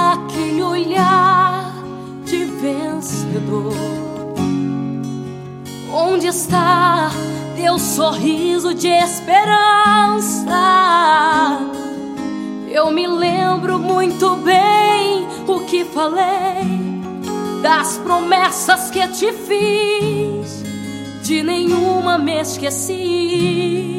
aquele olhar de vencedor? Onde está teu sorriso de esperança? Eu me lembro muito bem o que falei, das promessas que te fiz, de nenhuma me esqueci.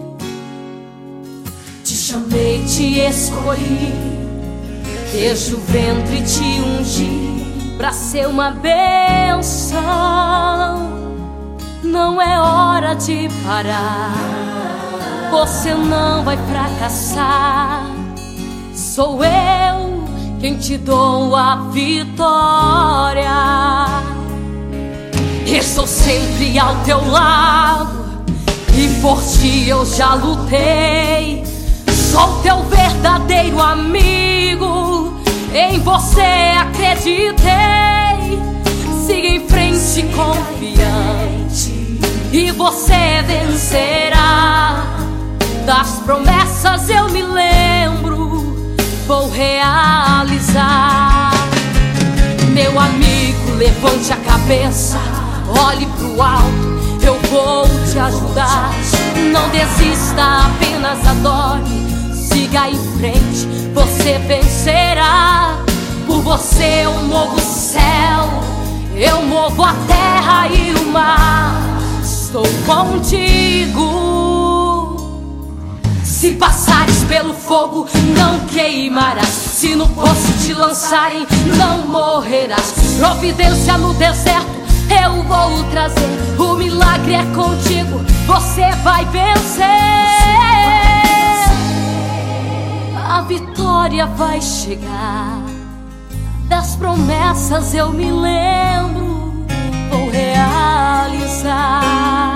Te chamei, te escolhi, desde o ventre te ungi pra ser uma bênção. Não é hora de parar, você não vai fracassar. Sou eu quem te dou a vitória. Estou sempre ao teu lado e por ti eu já lutei. Sou teu verdadeiro amigo, em você acreditei. Siga em frente confiante e você vencerá. Das promessas eu me lembro, vou realizar. Meu amigo, levante a cabeça, olhe pro alto, eu vou te ajudar. Não desista, apenas adore. Siga em frente, você vencerá. Por você eu movo o céu, eu movo a terra e o mar. Estou contigo. Se passares pelo fogo, não queimarás. Se no poço te lançarem, não morrerás. Providência no deserto eu vou trazer. O milagre é contigo, você vai vencer. A vitória vai chegar. Das promessas eu me lembro, vou realizar.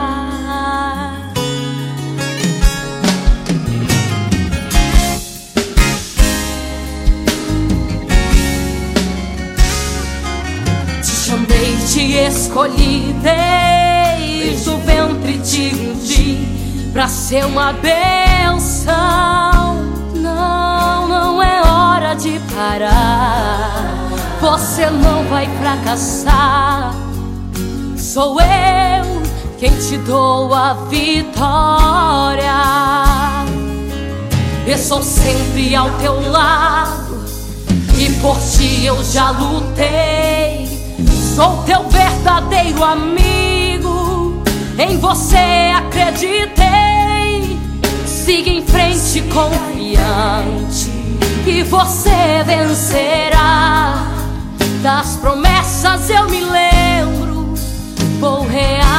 Te escolhi, desde o ventre te ungi pra ser uma bênção. Não é hora de parar, você não vai fracassar. Sou eu quem te dou a vitória. Eu sou sempre ao teu lado e por ti eu já lutei. Sou teu verdadeiro amigo, em você acreditei. Siga em frente confiante e você vencerá. Das promessas eu me lembro, vou realizar.